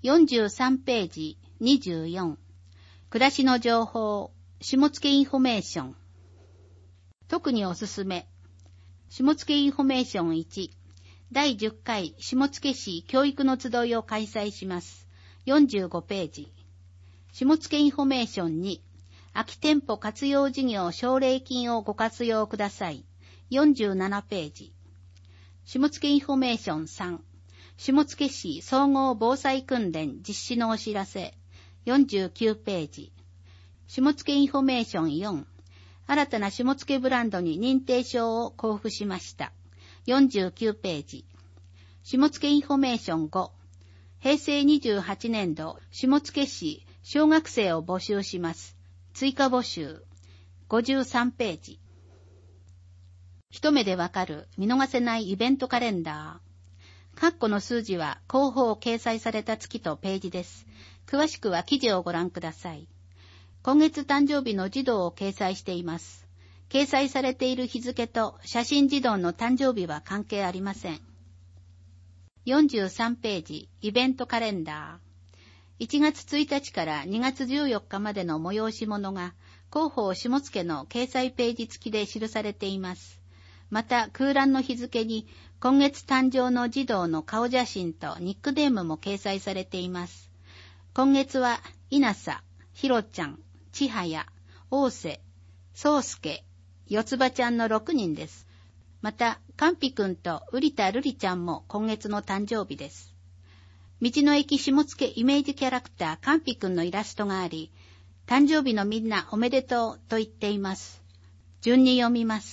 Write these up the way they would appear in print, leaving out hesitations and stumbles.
43ページ24。暮らしの情報、下野インフォメーション。特におすすめ。下野インフォメーション1。第10回下野市教育の集いを開催します。45ページ。下野インフォメーション2。空き店舗活用事業奨励金をご活用ください。47ページ。下野インフォメーション3。下野市総合防災訓練実施のお知らせ。49ページ。下野インフォメーション4。新たな下野ブランドに認定証を交付しました。49ページ。下野インフォメーション5。平成28年度下野市小学生を募集します。追加募集。53ページ。一目でわかる見逃せないイベントカレンダー。括弧の数字は広報掲載された月とページです。詳しくは記事をご覧ください。今月誕生日の児童を掲載しています。掲載されている日付と写真児童の誕生日は関係ありません。43ページ、イベントカレンダー。1月1日から2月14日までの催し物が広報下野の掲載ページ付きで記されています。また空欄の日付に今月誕生の児童の顔写真とニックネームも掲載されています。今月は稲佐、ひろちゃん、ちはや、大瀬、そうすけ、よつばちゃんの6人です。またかんぴくんとうりたるりちゃんも今月の誕生日です。道の駅下野イメージキャラクターかんぴくんのイラストがあり、誕生日のみんなおめでとうと言っています。順に読みます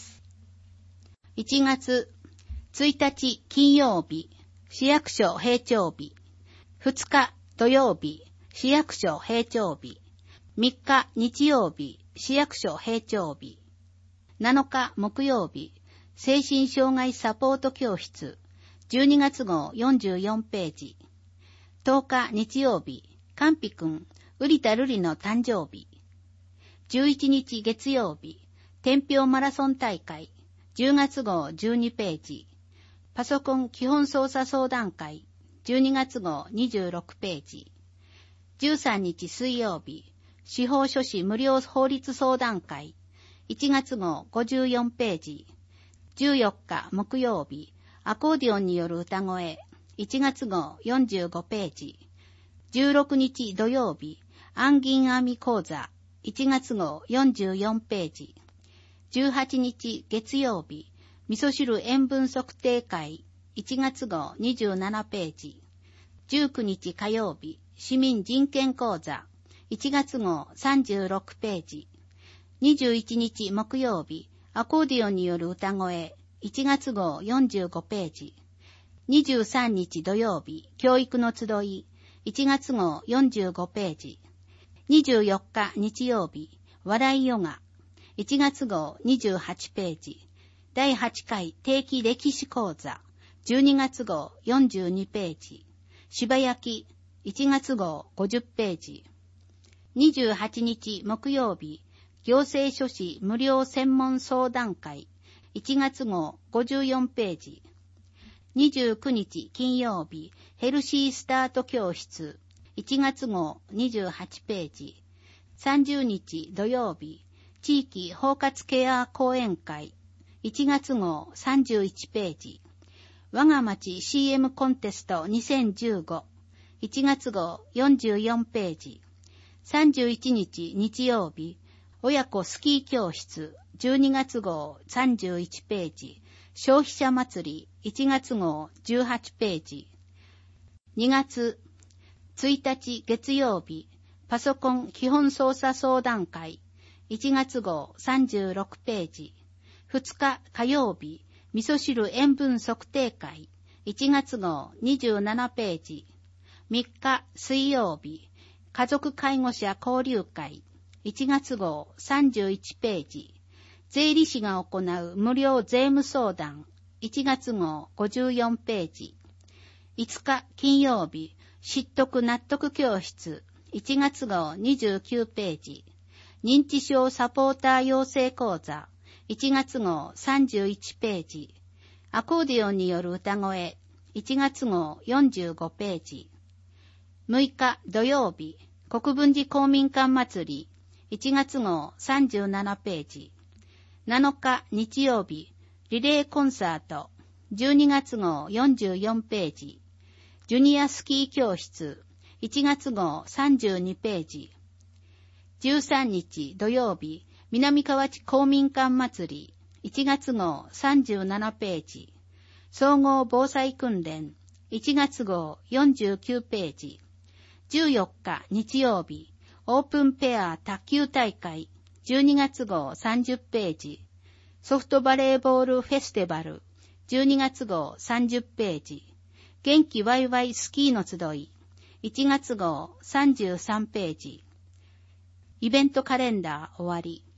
。1月1日金曜日、市役所閉庁日。2日土曜日、市役所閉庁日。3日日曜日、市役所閉庁日。7日木曜日、精神障害サポート教室。12月号44ページ。10日日曜日、かんぴくん、うりたるりの誕生日。11日月曜日、天平マラソン大会。10月号12ページ。パソコン基本操作相談会。12月号26ページ。13日水曜日、司法書士無料法律相談会。1月号54ページ。14日木曜日、アコーディオンによる歌声。1月号45ページ。16日土曜日、暗銀編み講座。1月号44ページ。18日月曜日、味噌汁塩分測定会。1月号27ページ。19日火曜日、市民人権講座。1月号36ページ。21日木曜日、アコーディオンによる歌声。1月号45ページ。23日土曜日、教育の集い。1月号45ページ。24日日曜日、笑いヨガ。1月号28ページ。第8回定期歴史講座。12月号42ページ。柴焼き。1月号50ページ。28日木曜日、行政書士無料専門相談会。1月号54ページ。29日金曜日、ヘルシースタート教室。1月号28ページ。30日土曜日、地域包括ケア講演会。1月号31ページ。我が町 CM コンテスト2015。1月号44ページ。31日日曜日、親子スキー教室。12月号31ページ。消費者祭り。1月号18ページ。2月1日月曜日、パソコン基本操作相談会。1月号36ページ。2日火曜日、味噌汁塩分測定会。1月号27ページ。3日水曜日、家族介護者交流会。1月号31ページ。税理士が行う無料税務相談。1月号54ページ。5日金曜日、知得納得教室。1月号29ページ。認知症サポーター養成講座。1月号31ページ。アコーディオンによる歌声。1月号45ページ。 6日土曜日、国分寺公民館祭り、1月号37ページ。7日日曜日、リレーコンサート、12月号44ページ。ジュニアスキー教室、1月号32ページ。13日土曜日、南河内公民館祭り、1月号37ページ。総合防災訓練、1月号49ページ。14日日曜日、オープンペア卓球大会、12月号30ページ。ソフトバレーボールフェスティバル、12月号30ページ。元気ワイワイスキーの集い、1月号33ページ。イベントカレンダー終わり。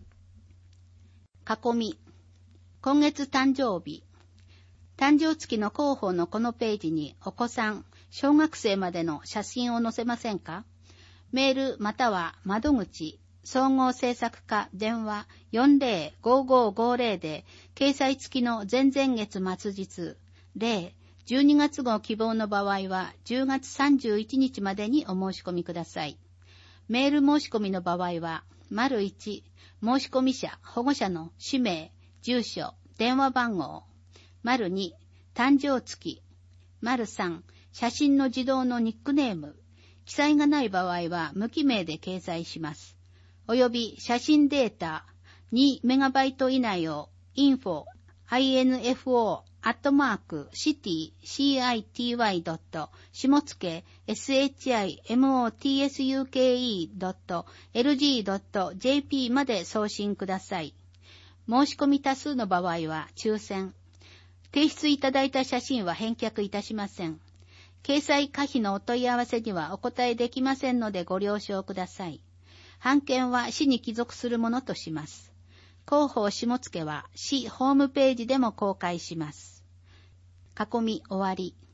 囲み。今月誕生日。誕生月の広報のこのページにお子さん、小学生までの写真を載せませんか？メールまたは窓口、総合制作課電話 405550 で掲載付きの前々月末日、12月号希望の場合は10月31日までにお申し込みください。メール申し込みの場合は、1、申し込み者、保護者の氏名、住所、電話番号、2、誕生月、3、写真の児童のニックネーム、記載がない場合は無記名で掲載します。および写真データ2メガバイト以内を info@city.shimotsuk.lg.jp まで送信ください。申し込み多数の場合は抽選。提出いただいた写真は返却いたしません。掲載可否のお問い合わせにはお答えできませんのでご了承ください。版権は市に帰属するものとします。広報下野は市ホームページでも公開します。囲み終わり。